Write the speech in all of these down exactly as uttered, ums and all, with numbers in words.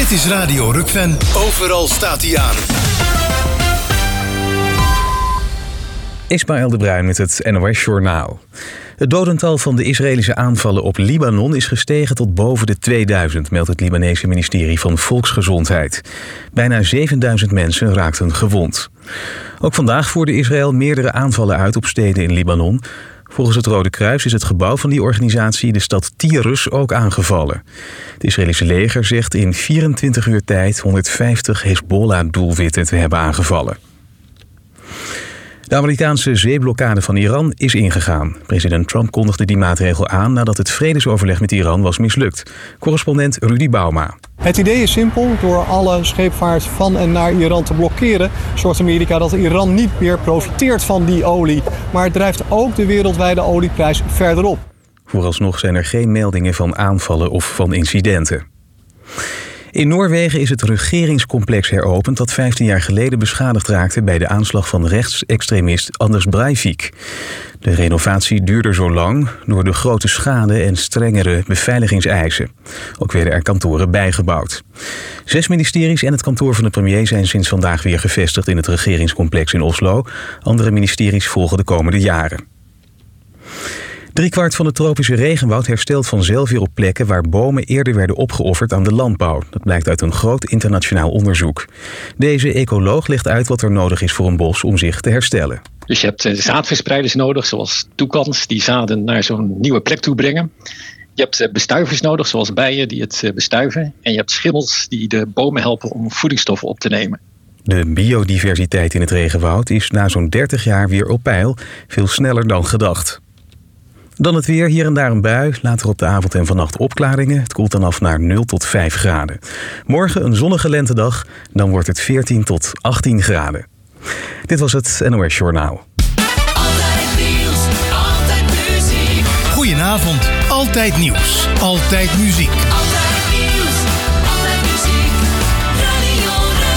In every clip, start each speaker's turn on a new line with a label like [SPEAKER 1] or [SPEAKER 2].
[SPEAKER 1] Dit is Radio Rukven. Overal staat hij aan.
[SPEAKER 2] Ismaël de Bruin met het N O S Journaal. Het dodental van de Israëlische aanvallen op Libanon is gestegen tot boven de tweeduizend, meldt het Libanese ministerie van Volksgezondheid. Bijna zevenduizend mensen raakten gewond. Ook vandaag voerde Israël meerdere aanvallen uit op steden in Libanon. Volgens het Rode Kruis is het gebouw van die organisatie, de stad Tyrus, ook aangevallen. Het Israëlische leger zegt in vierentwintig uur tijd honderdvijftig Hezbollah-doelwitten te hebben aangevallen. De Amerikaanse zeeblokkade van Iran is ingegaan. President Trump kondigde die maatregel aan nadat het vredesoverleg met Iran was mislukt. Correspondent Rudy Bauma.
[SPEAKER 3] Het idee is simpel. Door alle scheepvaart van en naar Iran te blokkeren, zorgt Amerika dat Iran niet meer profiteert van die olie. Maar het drijft ook de wereldwijde olieprijs verder op.
[SPEAKER 2] Vooralsnog zijn er geen meldingen van aanvallen of van incidenten. In Noorwegen is het regeringscomplex heropend dat vijftien jaar geleden beschadigd raakte bij de aanslag van rechtsextremist Anders Breivik. De renovatie duurde zo lang door de grote schade en strengere beveiligingseisen. Ook werden er kantoren bijgebouwd. Zes ministeries en het kantoor van de premier zijn sinds vandaag weer gevestigd in het regeringscomplex in Oslo. Andere ministeries volgen de komende jaren. Driekwart van het tropische regenwoud herstelt vanzelf weer op plekken waar bomen eerder werden opgeofferd aan de landbouw. Dat blijkt uit een groot internationaal onderzoek. Deze ecoloog legt uit wat er nodig is voor een bos om zich te herstellen.
[SPEAKER 4] Dus je hebt zaadverspreiders nodig, zoals toekans, die zaden naar zo'n nieuwe plek toe brengen. Je hebt bestuivers nodig, zoals bijen die het bestuiven. En je hebt schimmels die de bomen helpen om voedingsstoffen op te nemen.
[SPEAKER 2] De biodiversiteit in het regenwoud is na zo'n dertig jaar weer op peil, veel sneller dan gedacht. Dan het weer, hier en daar een bui, later op de avond en vannacht opklaringen. Het koelt dan af naar nul tot vijf graden. Morgen een zonnige lentedag, dan wordt het veertien tot achttien graden. Dit was het N O S Journaal.
[SPEAKER 1] Altijd nieuws, altijd muziek. Goedenavond, altijd nieuws, altijd muziek. Altijd nieuws, altijd muziek. Radio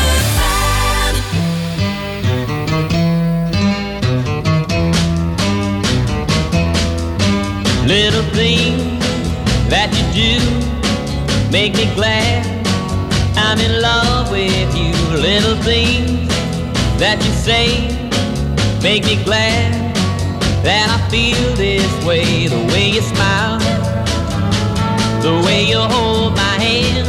[SPEAKER 1] Rukven.
[SPEAKER 5] Little things that you do make me glad I'm in love with you. Little things that you say make me glad that I feel this way. The way you smile, the way you hold my hand,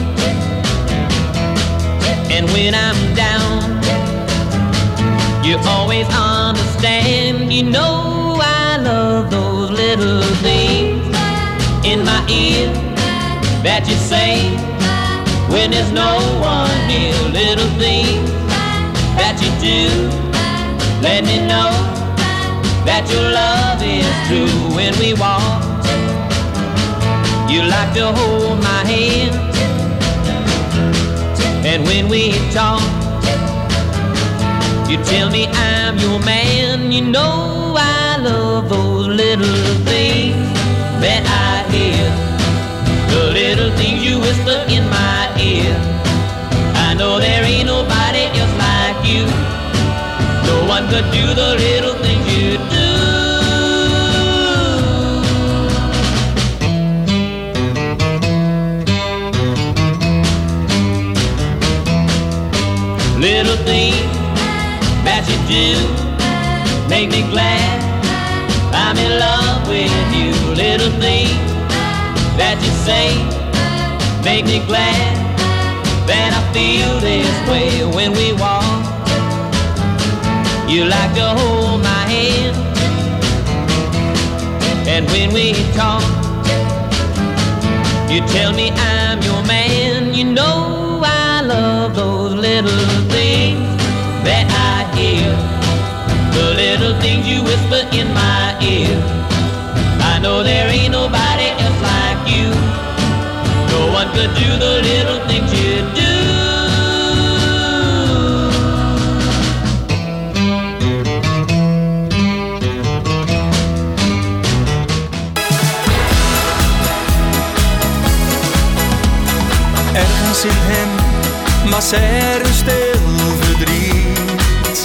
[SPEAKER 5] and when I'm down, you always understand. You know I love those little things in my ear that you say when there's no one here. Little things that you do let me know that your love is true. When we walk, you like to hold my hand, and when we talk, you tell me I'm your man. You know I love those little things that I hear, the little things you whisper in my ear. I know there ain't nobody else like you. No one could do the little things you do. Little things that you do make me glad I'm in love with you. Little things that you say make me glad that I feel this way. When we walk, you like to hold my hand, and when we talk, you tell me I'm your man. You know I love those little things that I hear, the little things you whisper in my ear. I know there ain't nobody else like you. No one could do the little things you do.
[SPEAKER 6] Ergens in hem was er een stil verdriet.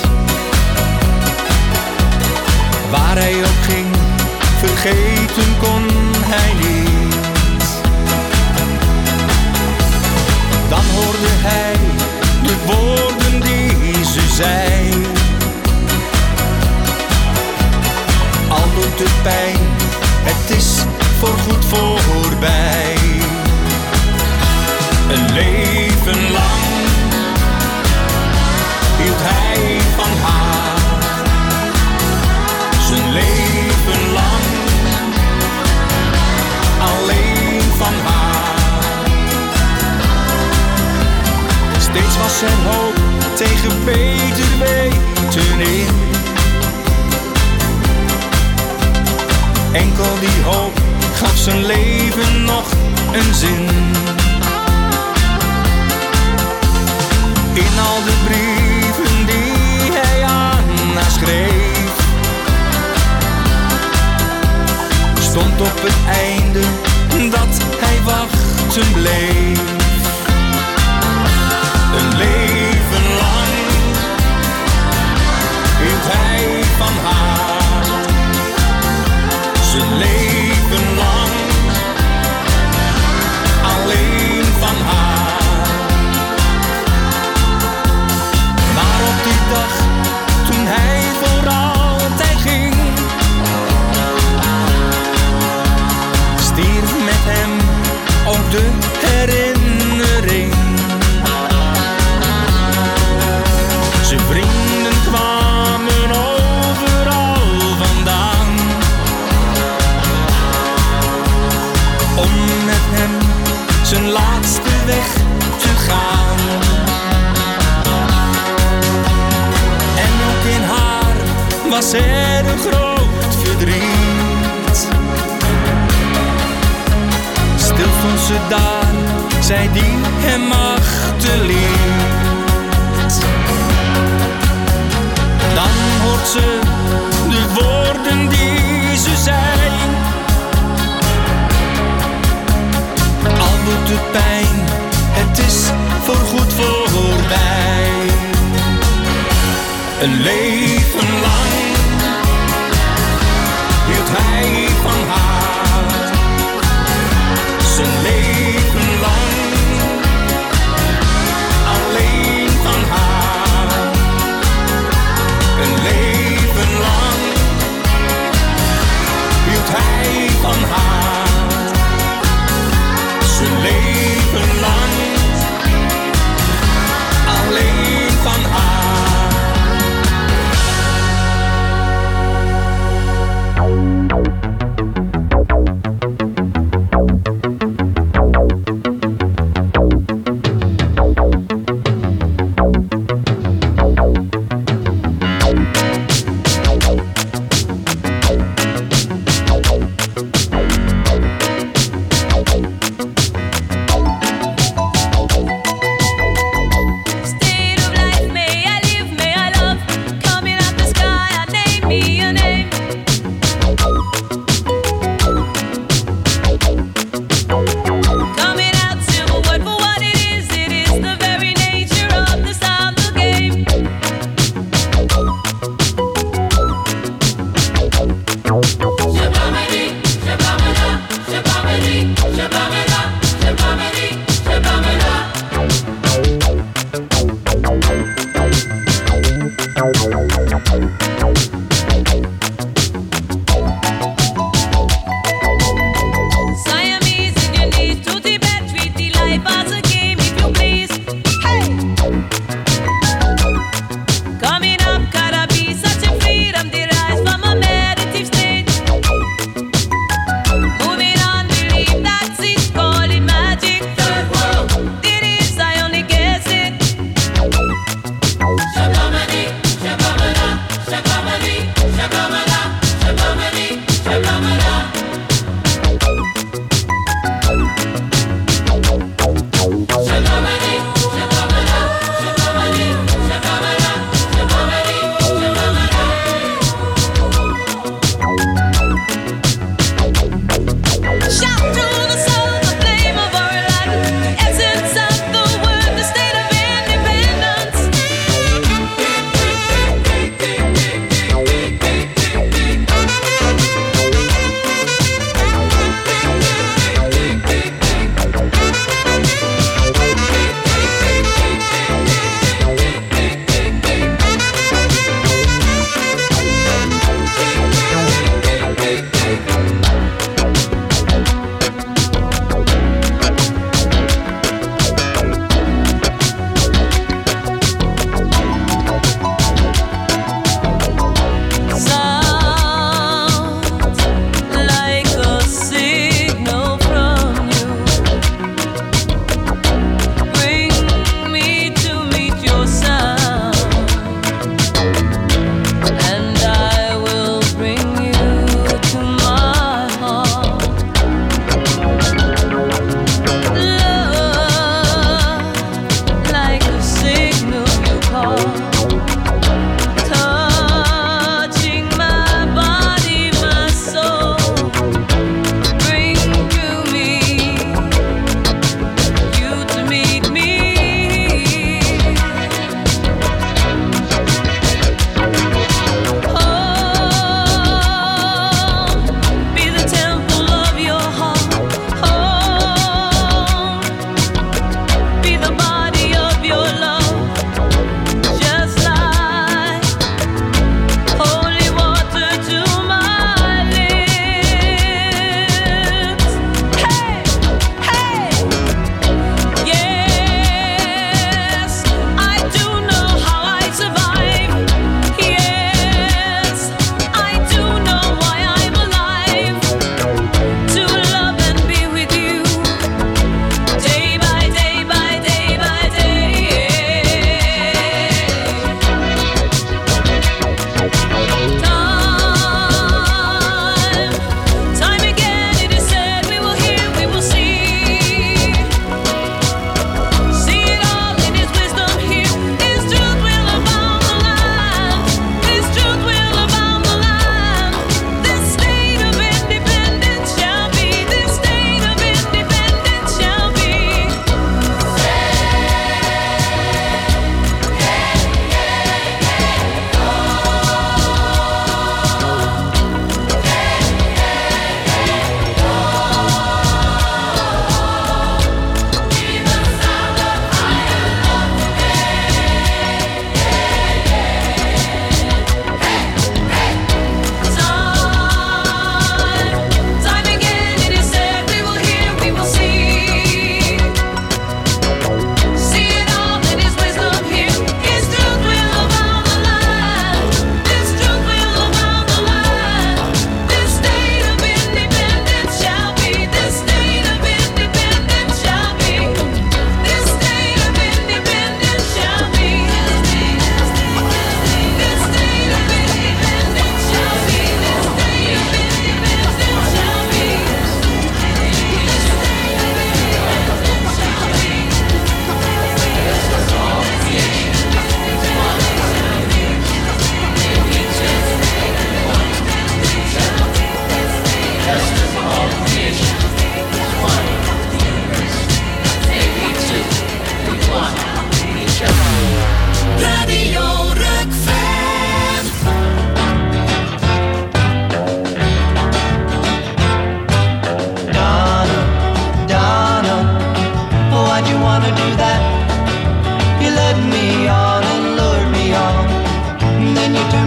[SPEAKER 6] Waar hij ook ging, vergeten kon hij niet. Dan hoorde was er hoop tegen beter weten in. Enkel die hoop gaf zijn leven nog een zin. In al de brieven die hij aan haar schreef, stond op het einde dat hij wachten bleef. Een leven lang hield hij van haar, zijn leven lang alleen van haar. Maar op die dag toen hij voor altijd ging, stierf met hem ook de herinnering. Zijn vrienden kwamen overal vandaan om met hem zijn laatste weg te gaan. En ook in haar was er een groot verdriet. Stil stond ze daar, zij die hem achterliet. Dan hoort ze de woorden die ze zei. Al doet het pijn, het is voorgoed voorbij. Een leven lang hield hij van haar, zijn leven lang alleen van haar. Een leven lang hield hij van haar, zijn leven lang alleen van haar.
[SPEAKER 7] Moving on, believe that's it.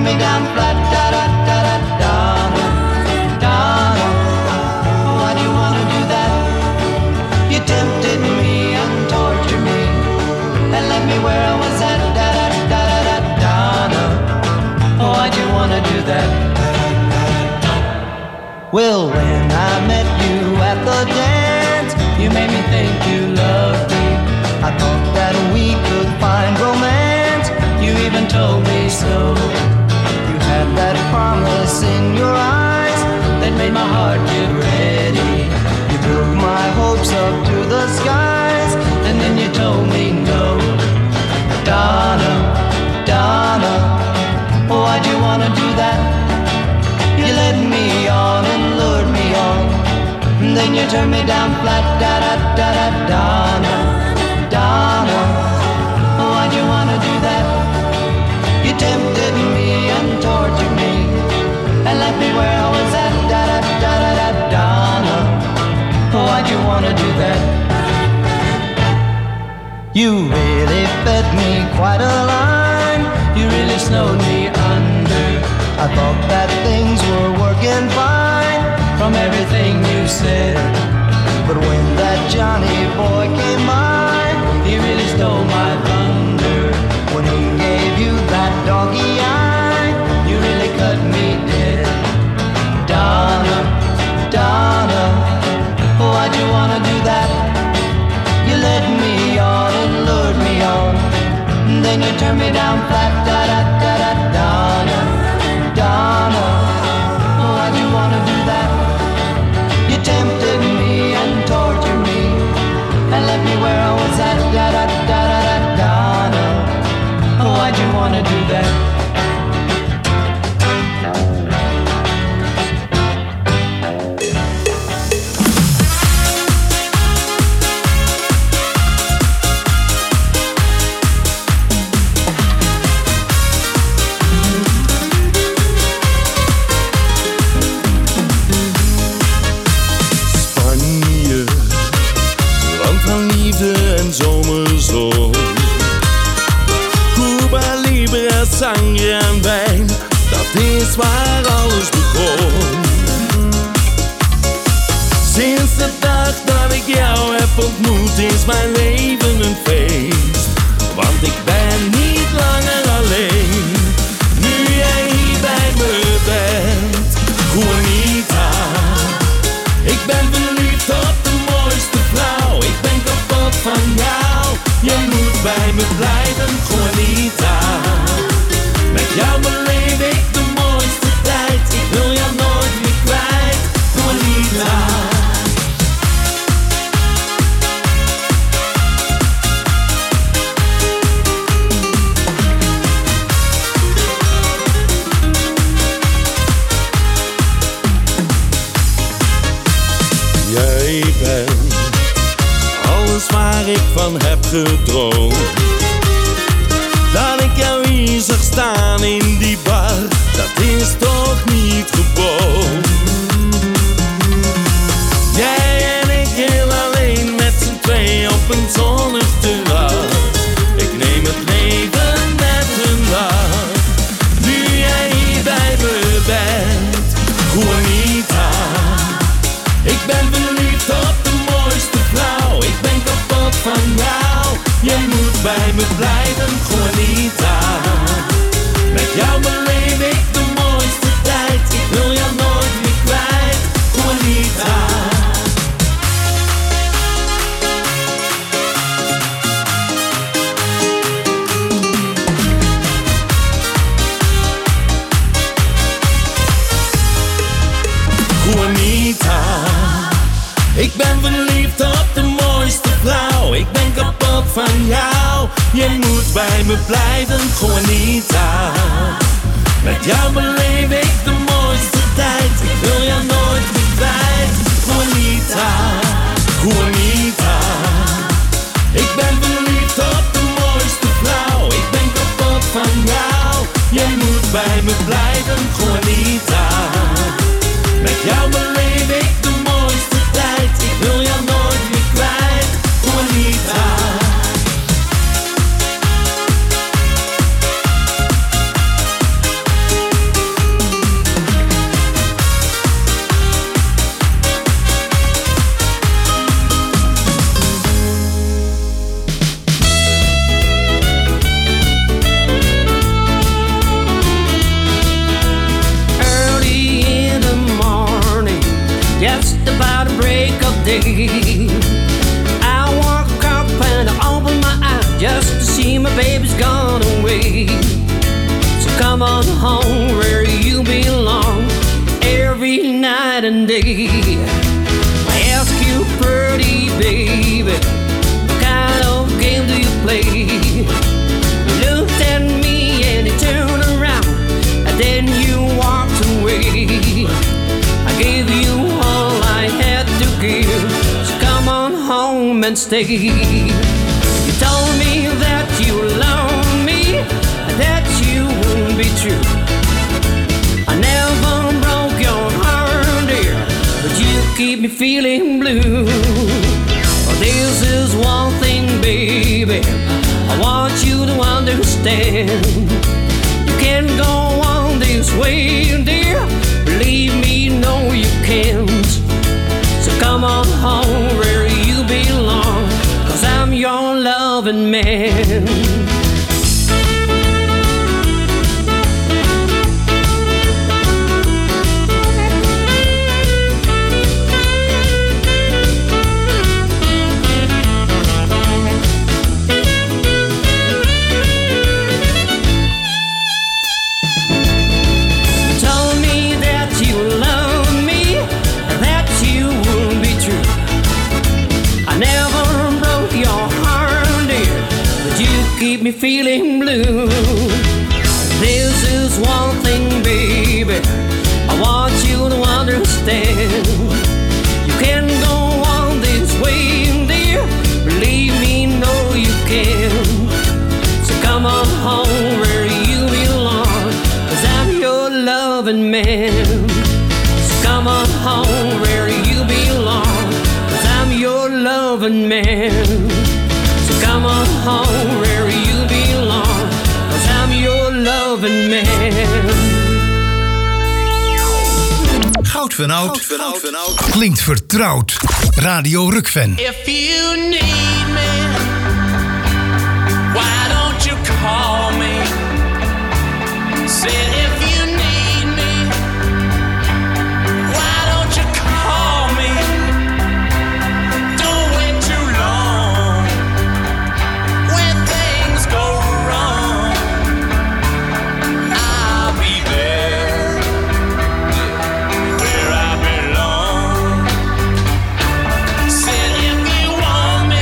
[SPEAKER 7] me down flat, da da da da Donna, Donna. Why do you wanna do that? You tempted me and tortured me and left me where I was at, da da da da da Donna. Why'd you wanna do that? Well, when I met you at the dance, you made me think you loved me. I thought that we could find romance. You even told me so. You had that promise in your eyes that made my heart get ready. You built my hopes up to the skies, and then you told me no. Donna, Donna, why'd you wanna do that? You led me on and lured me on, and then you turned me down flat, da da da da Donna, Donna, why'd you wanna do that? You tempted me and tortured me and left me where I was at, da da da da da Donna, why'd you wanna do that? You really fed me quite a line, you really snowed me under. I thought that things were working fine from everything you said. But when that Johnny boy came by, he really stole my thunder. When he gave you that doggy eye, you really cut me dead. Donna, Donna, why'd you wanna do that? You led me on and lured me on, and then you turned me down flat, da da da da Donna, Donna, why'd you wanna do that? You tempted me and tortured me and left me where I was at, da da da da da Donna, why'd you wanna do that?
[SPEAKER 8] Zomerzon. Cuba Libre, sangre en wijn, dat is waar alles begon. Sinds de dag dat ik jou heb ontmoet is mijn leven een feest. Want ik ben niet langer alleen, nu jij hier bij me bent. Juanita, ik ben verliefd op de mooiste vrouw. Ik ben kapot van jou, jij moet bij me blijven, Juanita. Met jou beleef ik de mooiste tijd, ik wil jou nooit meer kwijt, Juanita. Jij bent alles waar ik van heb gedroomd. Dat ik jou hier zag staan in die bar, dat is toch niet gewoon. Jij en ik heel alleen met z'n twee op een zonnig terras. Ik neem het leven met een lach, nu jij hier bij me bent, Juanita. Ik ben verliefd op de mooiste vrouw, ik ben kapot van jou. Jij moet bij me blijven, Juanita. Met jou beleef ik de mooiste tijd, ik wil jou nooit meer kwijt, Juanita. Juanita, ik ben verliefd op de mooiste vrouw. Ik ben kapot van jou. Jij moet bij me blijven, Juanita. Met jou beleef ik de mooiste tijd. Ik wil jou nooit meer kwijt, Juanita. Juanita, ik ben verliefd op de mooiste vrouw. Ik ben kapot van jou. Jij moet bij me blijven, Juanita. Met jou beleef ik de mooiste tijd. Ik wil jou nooit meer kwijt, Juanita.
[SPEAKER 9] day. I woke up and I opened my eyes just to see my baby's gone away. So come on home where you belong every night and day. I ask you, pretty baby, what kind of game do you play? You looked at me and you turned around, and then you walked away. I gave you all I had to give, so come on home and stay. You told me that you love me, that you won't be true. I never broke your heart, dear, but you keep me feeling blue. Well, this is one thing, baby, I want you to understand. You can't go on this way, dear, believe me, no you can't. So come on home where you belong, 'cause I'm your loving man. Keep me feeling blue. This is one thing, baby, I want you to understand. You can't go on this way, dear, believe me, no you can't. So come on home where you belong, 'cause I'm your loving man. So come on home where you belong, 'cause I'm your loving man. Come on home where you belong, 'cause I'm your loving man.
[SPEAKER 1] Goud van Oud klinkt vertrouwd. Radio Rukven.
[SPEAKER 8] If you need me, why don't you call me? Say if you need me, why don't you call me? Don't wait too long. When things go wrong, I'll be there where I belong. Said if you want me,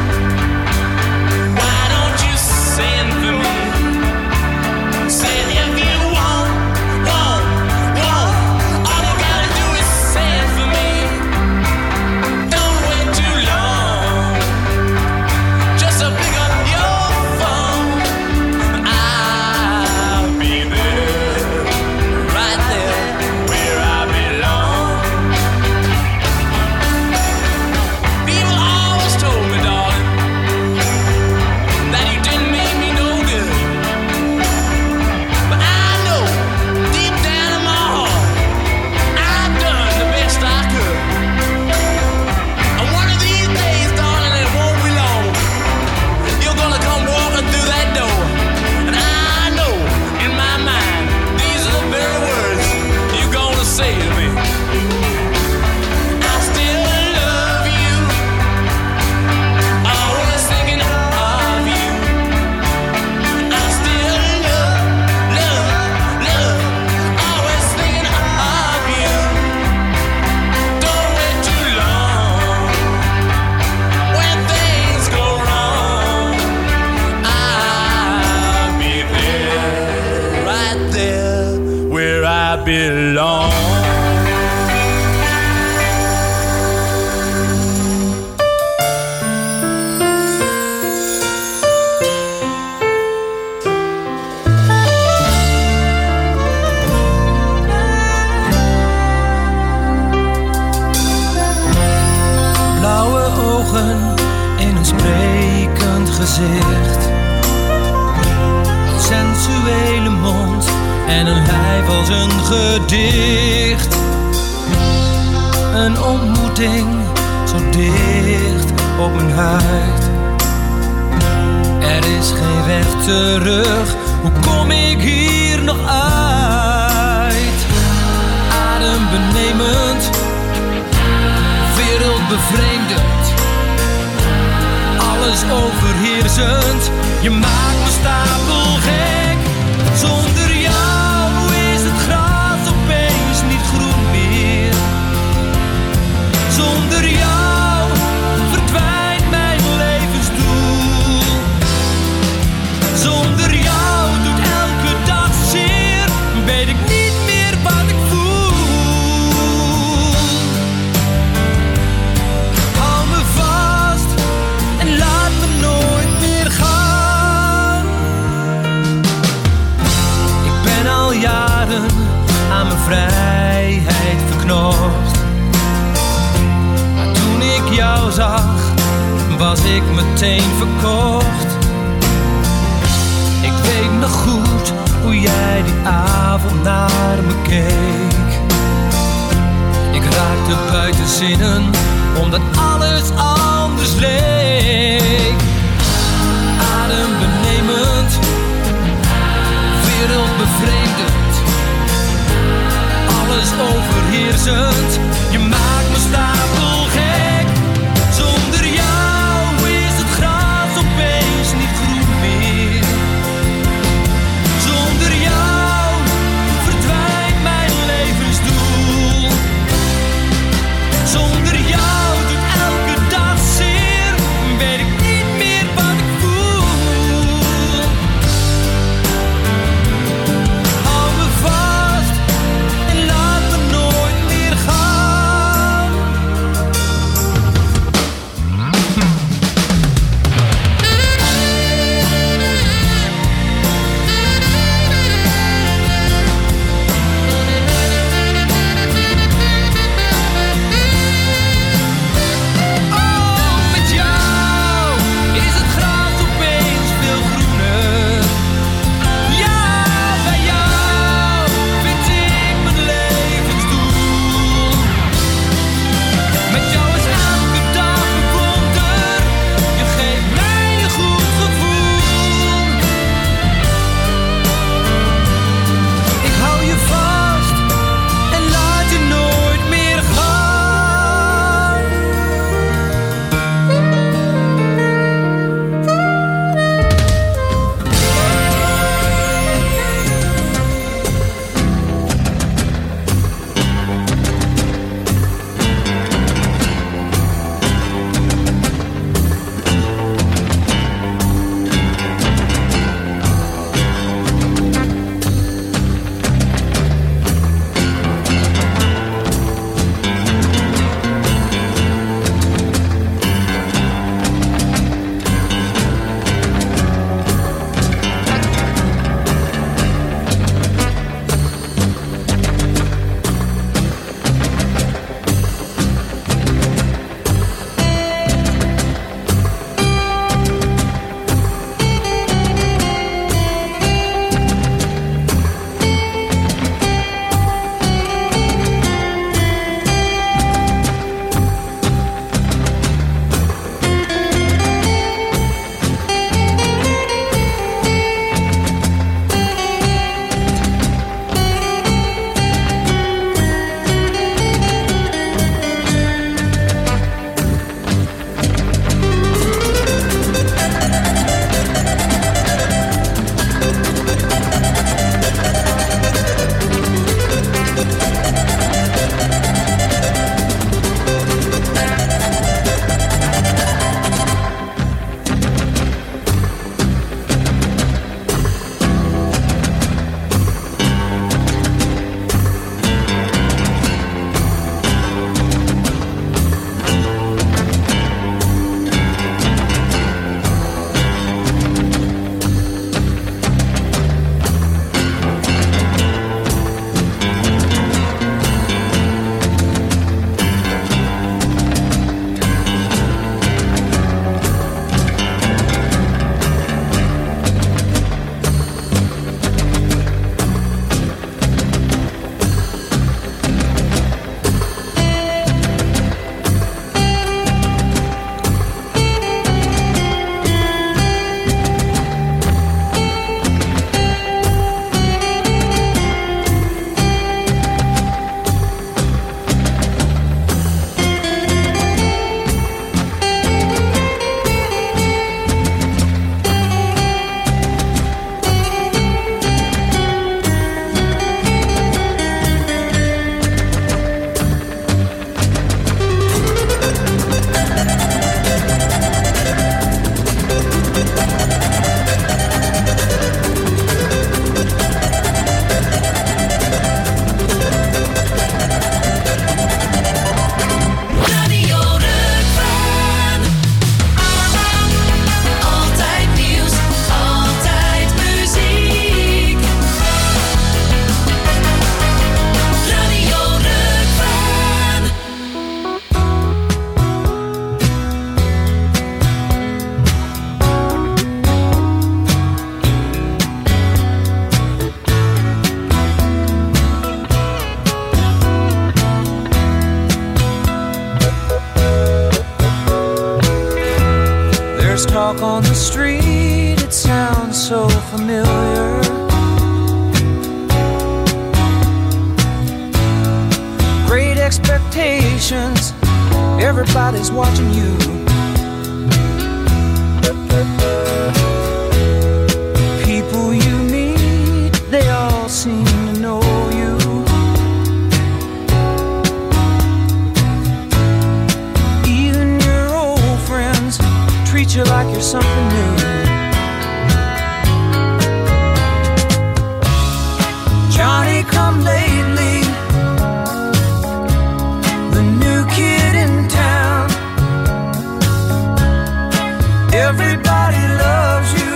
[SPEAKER 8] why don't you send for me? Said if you want, want, want, all you gotta do is send for me. Don't wait too long, just to pick up your phone. I'll be there, right there where I belong. People always told me, darling, that you didn't make me no good. But I know, deep down in my heart, I've done the best I could. And one of these days, darling, it won't be long, you're gonna come walking through that door. And I know, in my mind, these are the very words you're gonna say to me. I still love you, always thinking of you. I still love, love, love, always thinking of you. Don't wait too long, when things go wrong, I'll be there, right there where I belong.
[SPEAKER 6] Blauwe ogen in een sprekend gezicht, een sensuele mond en een lijf als een gedicht. Een ontmoeting zo dicht op mijn huid. Er is geen weg terug, hoe kom ik hier nog uit? Adembenemend, wereld bevreemdend, alles overheersend. Je maakt me stapelgek. Zonder jou is het gras opeens niet groen meer. Zonder jou verdwijnt mijn levensdoel. Zonder jou doet elke dag zeer, weet ik niet meer wat ik voel. Hou me vast en laat me nooit meer gaan. Ik ben al jaren aan mijn vrijheid verknocht. Maar toen ik jou zag, was ik meteen verkocht. Ik weet nog goed hoe jij die avond naar me keek. Ik raakte buiten zinnen, omdat alles anders leek. Adembenemend, wereldbevreemdend, alles overheersend. Je maakt me stapelgek. Zonder jou is het gras opeens niet groen meer. Zonder jou verdwijnt mijn levensdoel. Zonder jou doet elke dag zeer, weet ik niet meer wat ik voel. Hou me vast en laat me nooit meer gaan. There's talk on the street, it sounds so familiar. Great expectations, everybody's watching you. People you meet, they all seem to know you. Even your old friends treat you like you're something new. Johnny come lately, the new kid in town. Everybody loves you,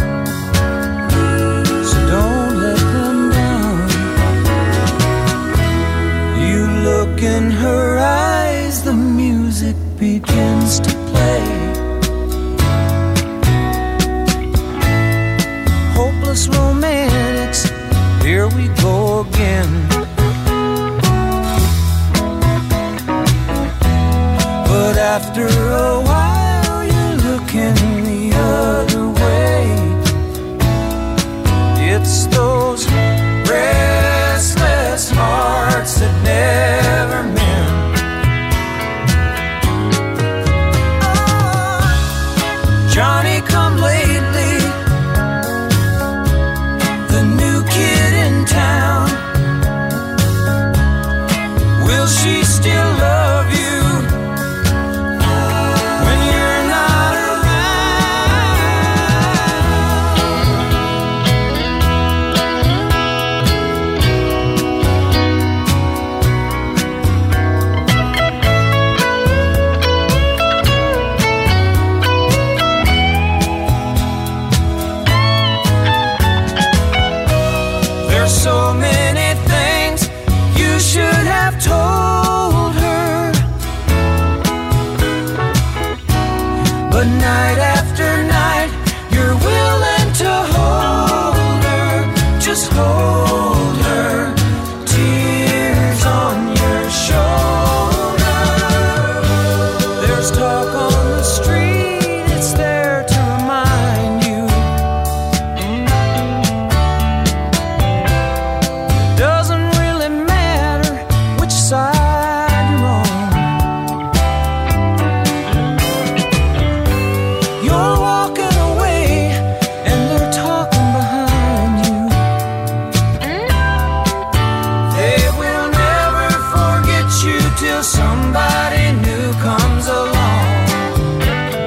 [SPEAKER 6] so don't let them down. You look in her eyes, the music begins to play. Hopeless romantics, here we go again. But after a while you're looking the other way. It's those restless hearts that never mend. Oh, Johnny come lately, the new kid in town. Will she still love you when you're not There's so many things you should have told her, but night after night you're willing to hold her, just hold her, tears on your shoulder. There's talk on the street, it's there to remind you. Doesn't really matter which side you're on. You're walking away and they're talking behind you. They will never forget you till somebody new comes along.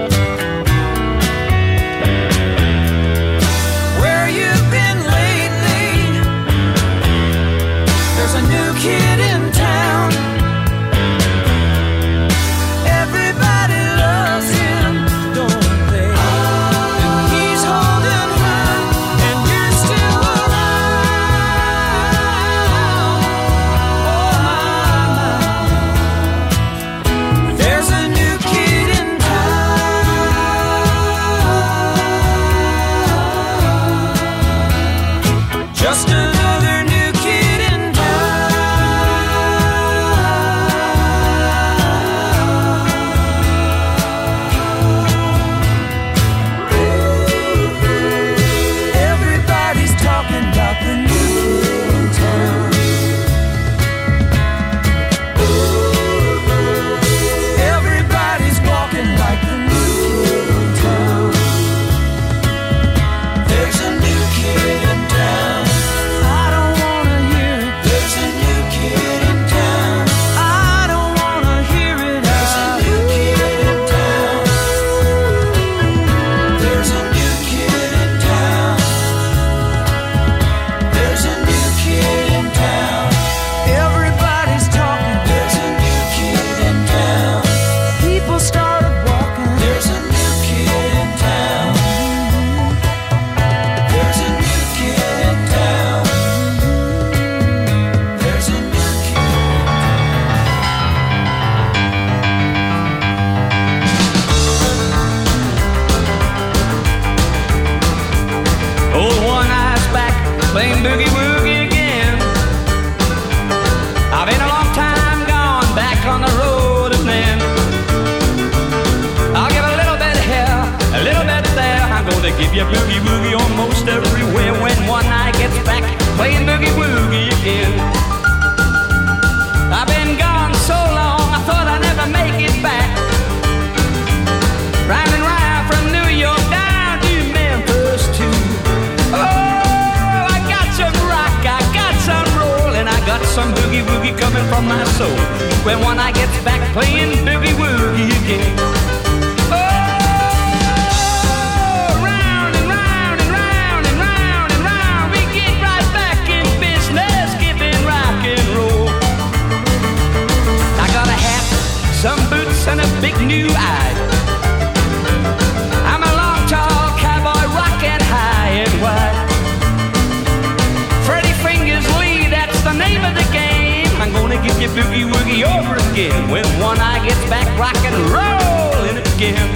[SPEAKER 9] you boogie woogie almost everywhere. When one eye gets back, playing boogie woogie again. I've been gone so long, I thought I'd never make it back. Round and round from New York down to Memphis too. Oh, I got some rock, I got some roll, and I got some boogie woogie coming from my soul. When one eye gets back, playing boogie woogie again. Some boots and a big new eye. I'm a long, tall cowboy, rockin' high and wide. Freddie Fingers Lee, that's the name of the game. I'm gonna give you boogie woogie over again. When one eye gets back, rockin' and rollin' again.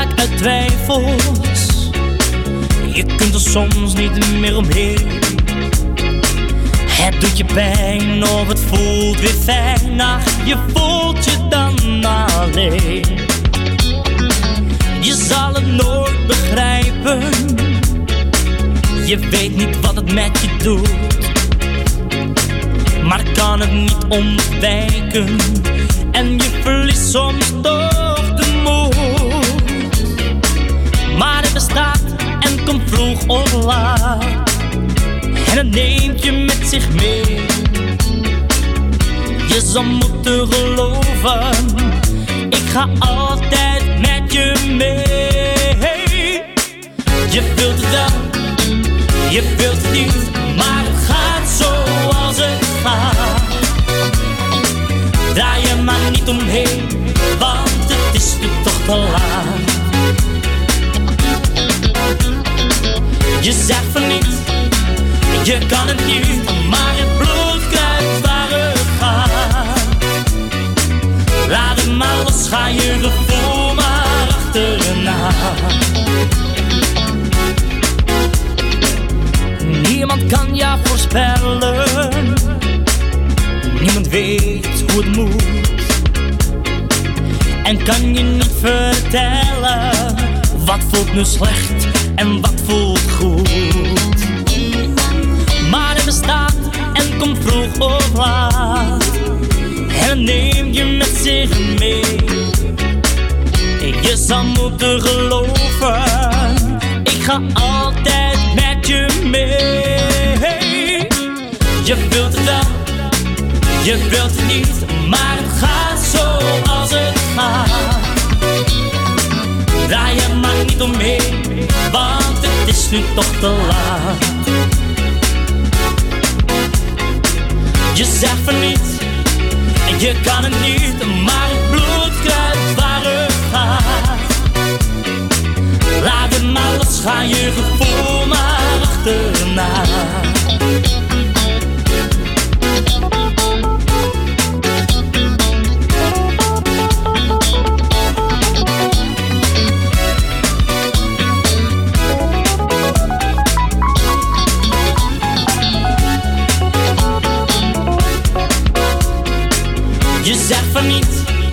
[SPEAKER 6] vaak uit twijfels. Je kunt er soms niet meer omheen. Het doet je pijn of het voelt weer fijn. Ach, je voelt je dan alleen. Je zal het nooit begrijpen. Je weet niet wat het met je doet. Maar kan het niet ontwijken. En je verliest soms toch de moed. Maar het bestaat en komt vroeg of laat. En het neemt je met zich mee. Je zal moeten geloven. Ik ga altijd met je mee. Je wilt het wel, je wilt het niet. Maar het gaat zoals het gaat. Draai je maar niet omheen, want het is nu toch te laat. Je zegt van niet, je kan het niet, maar het bloed kruipt waar het gaat. Laat het maar los, ga je gevoel maar achterna. Niemand kan jou voorspellen. Niemand weet hoe het moet. En kan je niet vertellen wat voelt nu slecht en wat voelt goed. Maar het bestaat en komt vroeg of laat. En neem je met zich mee. Je zal moeten geloven. Ik ga altijd met je mee. Je wilt het wel, je wilt het niet, maar het gaat zoals het gaat. Draai je maar niet omheen, want het is nu toch te laat. Je zegt van niet, en je kan het niet, maar het bloed kruipt waar het gaat. Laat het maar los, ga je gevoel maar achterna. Je zegt van niet,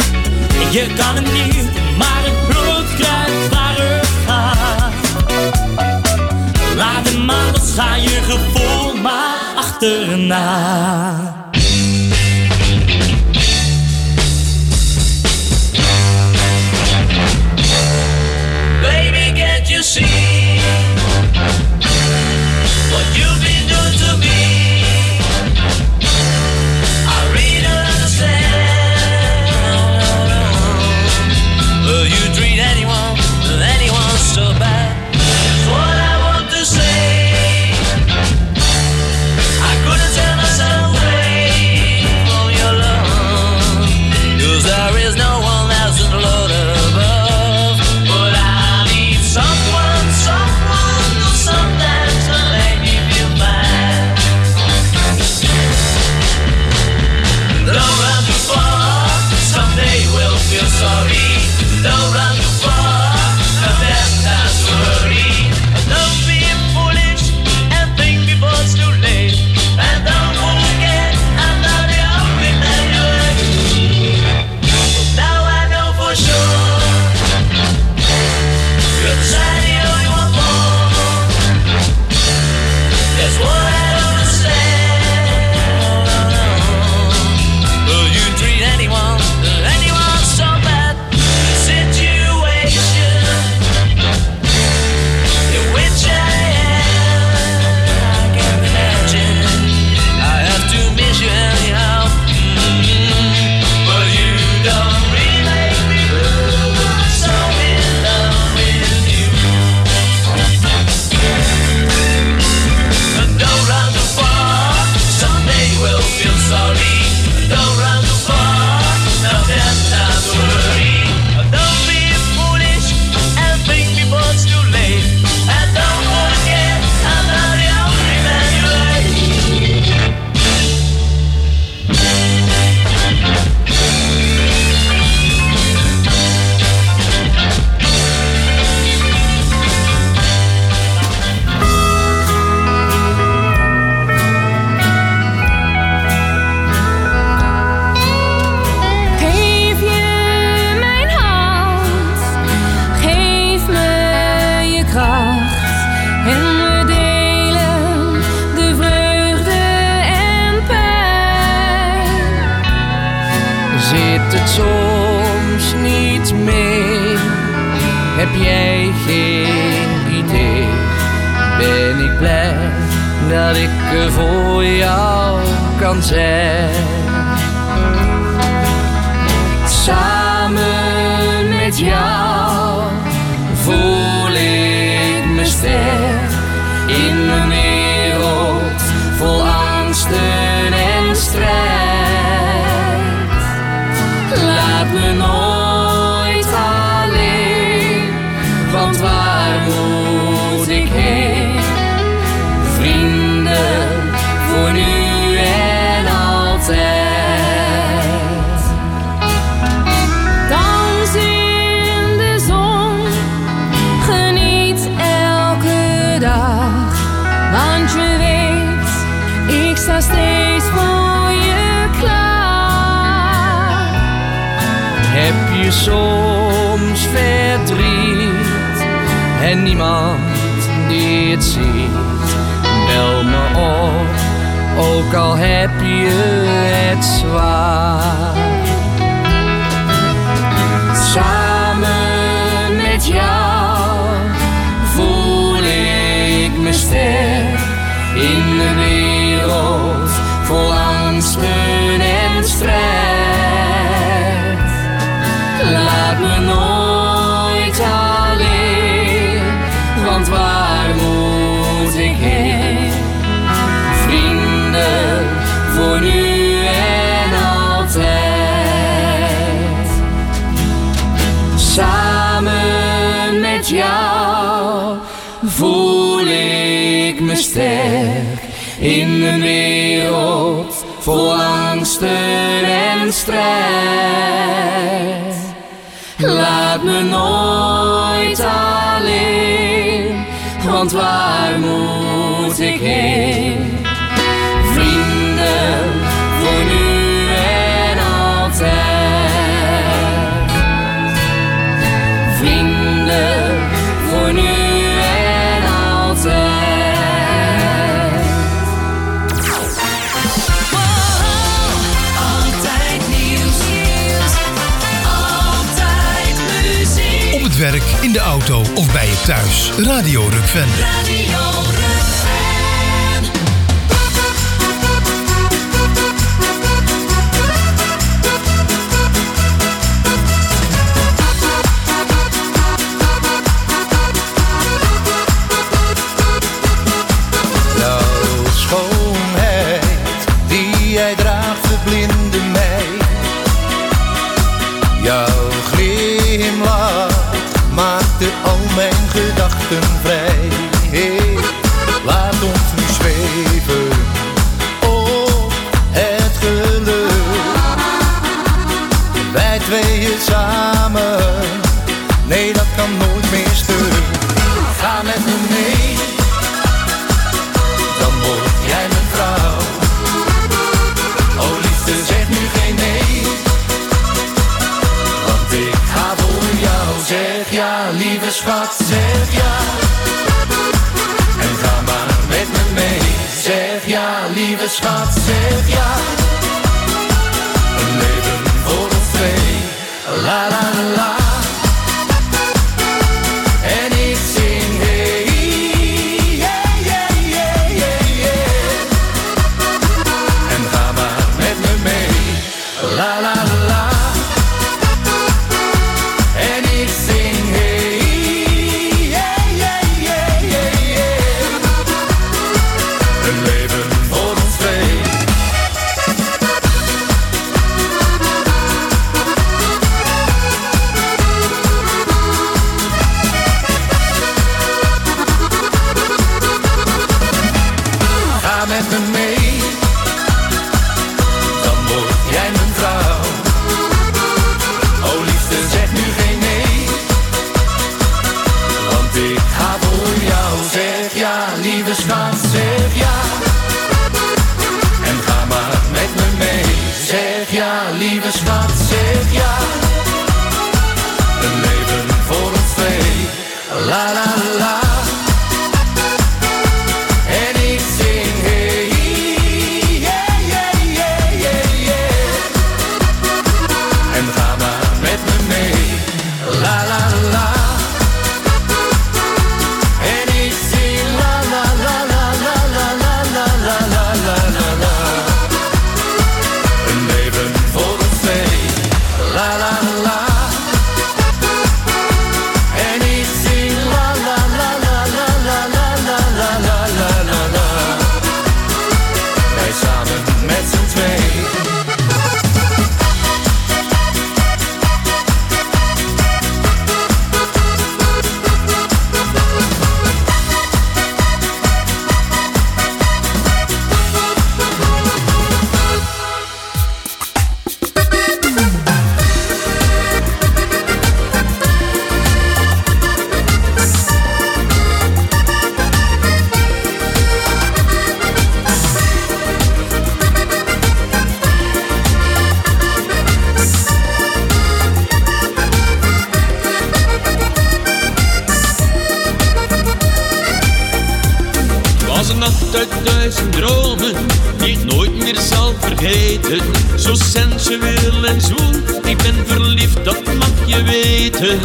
[SPEAKER 6] geen idee. Ben ik blij dat ik er voor jou kan zijn. Samen met jou voel ik me sterk in een wereld vol angsten en strijd. Laat me nooit alleen, want waar moet ik heen? Vrienden voor nu en altijd. Dans in de zon, geniet elke dag, want je weet, ik sta steeds voor je klaar. Heb je soms verdriet en niemand die het ziet? Bel me op, ook al heb je het zwaar. Samen met jou voel ik me sterk in een wereld vol angsten en strijd. Laat me nooit alleen, want waar moet ik heen? Vrienden voor nu en altijd. Samen met jou voel ik me sterk in een wereld vol angsten en strijd. Laat me nooit alleen, want waar moet ik heen? Vrienden voor nu en altijd. Vrienden voor nu en altijd.
[SPEAKER 1] Altijd nieuws, altijd muziek. Op het werk, in de auto of bij je thuis. Radio Rukven. Radio
[SPEAKER 10] al mijn gedachten vrij. Hey, laat ons nu zweven op het geluk. Wij tweeën samen, nee dat kan nooit meer stuk. Ga met me mee, dan word jij mijn vrouw. Oh liefde, zeg nu geen nee, want ik ga voor jou. Zeg ja, lieve schat, zeg ja. En ga maar met me mee. Zeg ja, lieve schat, zeg ja. Een leven voor ons twee. La la la la. En ik zing hey, yeah, yeah, yeah, yeah, yeah. En ga maar met me mee. La la la la. En ik zing hey, yeah, yeah, yeah, yeah, yeah. Een leven voor ons twee.
[SPEAKER 11] duizend dromen die ik nooit meer zal vergeten. Zo sensueel en zoel, ik ben verliefd, dat mag je weten.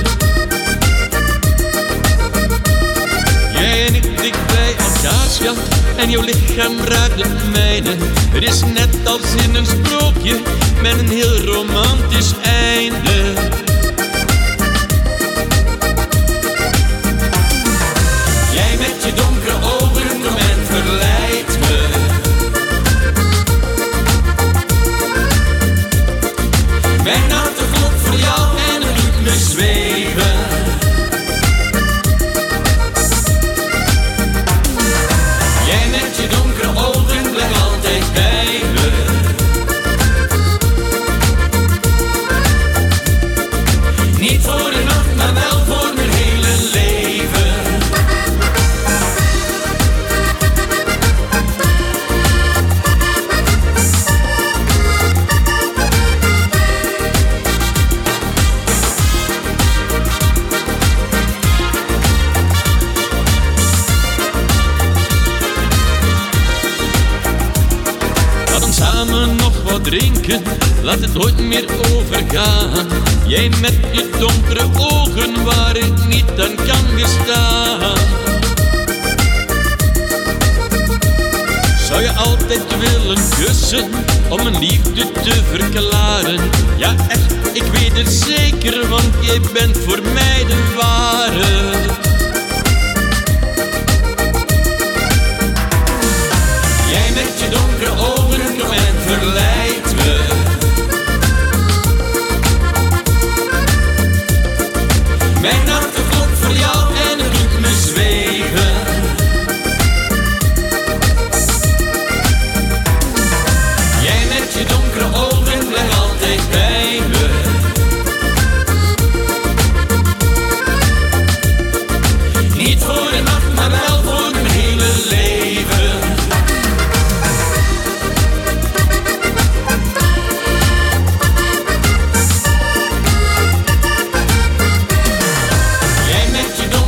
[SPEAKER 11] Jij en ik dichtbij elkaar, schat, en jouw lichaam raakt het mijne. Het is net als in een sprookje, met een heel romantisch einde. Jij met je donkere ogen, kom en verleidt me. Mijn hart klopt voor jou en het doet me zweven. Jij met je donkere ogen, blijf altijd bij me. Niet voor de nacht, maar wel voor mijn hele leven. Samen nog wat drinken, laat het nooit meer overgaan. Jij met je donkere ogen waar ik niet aan kan weerstaan. Zou je altijd willen kussen om mijn liefde te verklaren? Ja echt, ik weet het zeker, want jij bent voor mij de ware. Jij met je donkere ogen, kom en verleidt me. Mijn hart klopt voor jou en het doet me zweven. Jij met je donkere ogen, blijf altijd bij me. Niet voor de nacht, maar wel voor mijn hele leven. Jij met je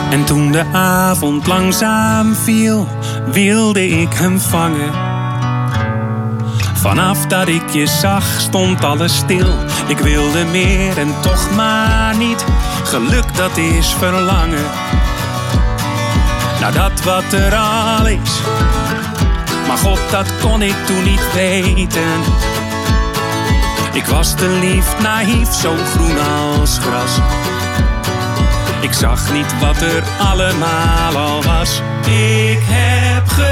[SPEAKER 12] En toen de avond langzaam viel, wilde ik hem vangen. Vanaf dat ik je zag, stond alles stil. Ik wilde meer en toch maar niet. Geluk, dat is verlangen. Nou, dat wat er al is. Maar God, dat kon ik toen niet weten. Ik was te lief, naïef, zo groen als gras. Ik zag niet wat er allemaal al was. Ik heb